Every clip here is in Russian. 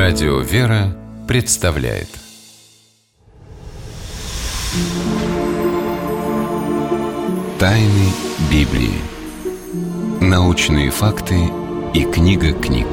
Радио «Вера» представляет Тайны Библии. Научные факты и книга книг.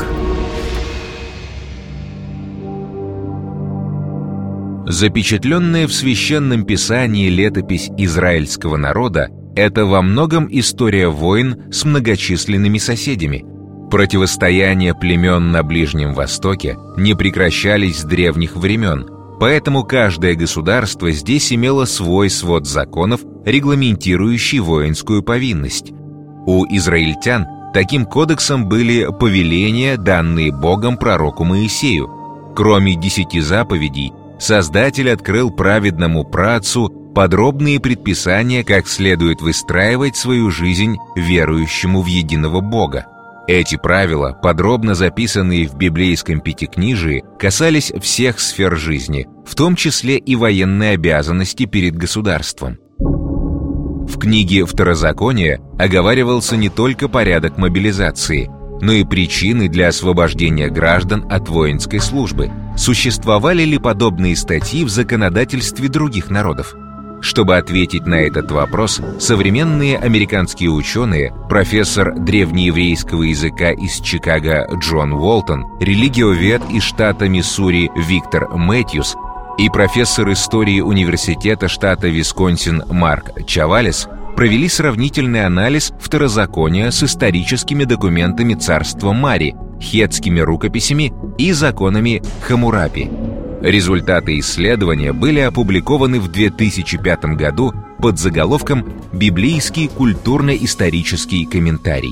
Запечатленная в Священном Писании летопись израильского народа – это во многом история войн с многочисленными соседями. Противостояния племен на Ближнем Востоке не прекращались с древних времен, поэтому каждое государство здесь имело свой свод законов, регламентирующий воинскую повинность. У израильтян таким кодексом были повеления, данные Богом пророку Моисею. Кроме 10 заповедей, Создатель открыл праведному праотцу подробные предписания, как следует выстраивать свою жизнь верующему в единого Бога. Эти правила, подробно записанные в библейском Пятикнижии, касались всех сфер жизни, в том числе и военной обязанности перед государством. В книге Второзакония оговаривался не только порядок мобилизации, но и причины для освобождения граждан от воинской службы. Существовали ли подобные статьи в законодательстве других народов? Чтобы ответить на этот вопрос, современные американские ученые, профессор древнееврейского языка из Чикаго Джон Уолтон, религиовед из штата Миссури Виктор Мэтьюс и профессор истории университета штата Висконсин Марк Чавалес провели сравнительный анализ Второзакония с историческими документами царства Мари, хеттскими рукописями и законами Хаммурапи. Результаты исследования были опубликованы в 2005 году под заголовком «Библейский культурно-исторический комментарий».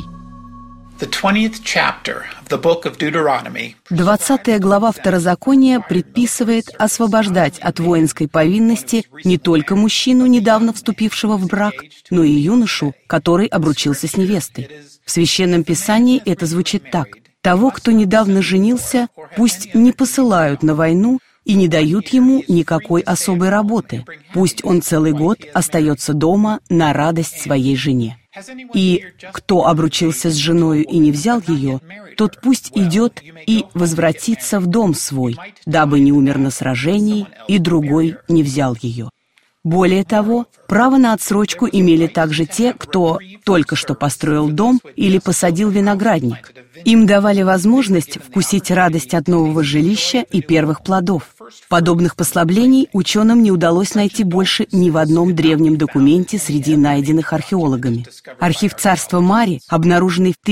20 глава Второзакония предписывает освобождать от воинской повинности не только мужчину, недавно вступившего в брак, но и юношу, который обручился с невестой. В Священном Писании это звучит так: «Того, кто недавно женился, пусть не посылают на войну и не дают ему никакой особой работы. Пусть он целый год остается дома на радость своей жене. И кто обручился с женою и не взял ее, тот пусть идет и возвратится в дом свой, дабы не умер на сражении, и другой не взял ее». Более того, право на отсрочку имели также те, кто только что построил дом или посадил виноградник. Им давали возможность вкусить радость от нового жилища и первых плодов. Подобных послаблений ученым не удалось найти больше ни в одном древнем документе среди найденных археологами. Архив царства Мари, обнаруженный в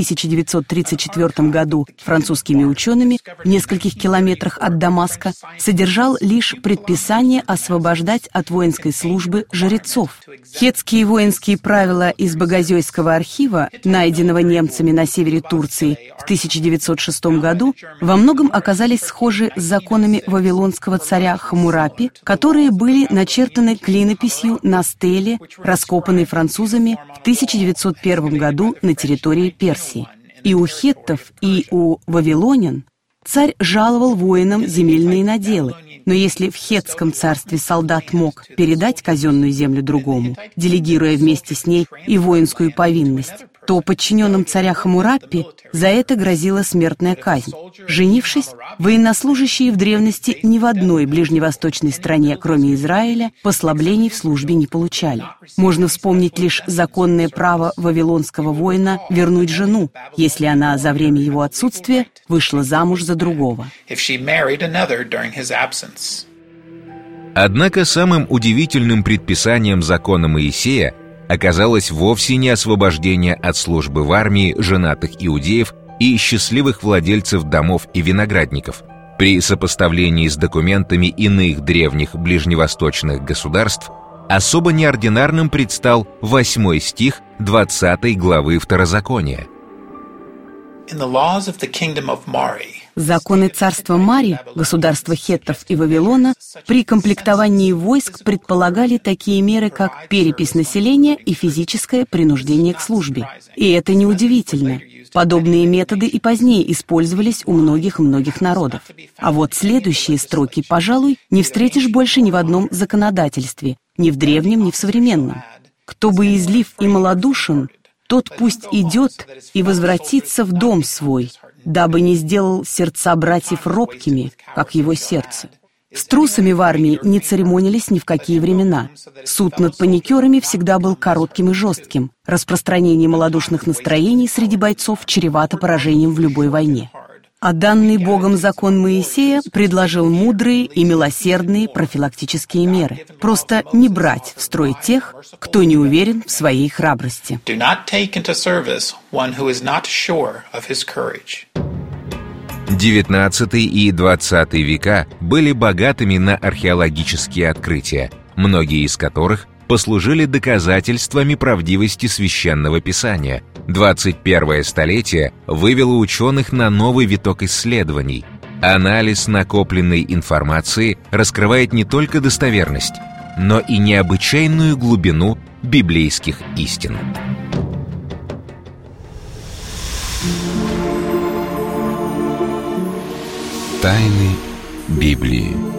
1934 году французскими учеными в нескольких километрах от Дамаска, содержал лишь предписание освобождать от воинской службы жрецов. Хеттские воинские правила из Багазейского архива, найденного немцами на севере Турции в 1906 году, во многом оказались схожи с законами вавилонского царя Хаммурапи, которые были начертаны клинописью на стеле, раскопанной французами в 1901 году на территории Персии. И у хеттов, и у вавилонян царь жаловал воинам земельные наделы, но если в хеттском царстве солдат мог передать казенную землю другому, делегируя вместе с ней и воинскую повинность, то подчиненным царя Хаммурапи за это грозила смертная казнь. Женившись, военнослужащие в древности ни в одной ближневосточной стране, кроме Израиля, послаблений в службе не получали. Можно вспомнить лишь законное право вавилонского воина вернуть жену, если она за время его отсутствия вышла замуж за другого. Однако самым удивительным предписанием закона Моисея оказалось вовсе не освобождение от службы в армии женатых иудеев и счастливых владельцев домов и виноградников. При сопоставлении с документами иных древних ближневосточных государств особо неординарным предстал 8 стих 20 главы Второзакония. Законы царства Мари, государства хеттов и Вавилона, при комплектовании войск предполагали такие меры, как перепись населения и физическое принуждение к службе. И это неудивительно. Подобные методы и позднее использовались у многих народов. А вот следующие строки, пожалуй, не встретишь больше ни в одном законодательстве, ни в древнем, ни в современном. «Кто боязлив и малодушен, тот пусть идет и возвратится в дом свой, дабы не сделал сердца братьев робкими, как его сердце. С трусами в армии не церемонились ни в какие времена. Суд над паникерами всегда был коротким и жестким. Распространение малодушных настроений среди бойцов чревато поражением в любой войне. А данный Богом закон Моисея предложил мудрые и милосердные профилактические меры. Просто не брать в строй тех, кто не уверен в своей храбрости. 19 и 20 века были богатыми на археологические открытия, многие из которых послужили доказательствами правдивости Священного Писания. 21 столетие вывело ученых на новый виток исследований. Анализ накопленной информации раскрывает не только достоверность, но и необычайную глубину библейских истин. Тайны Библии.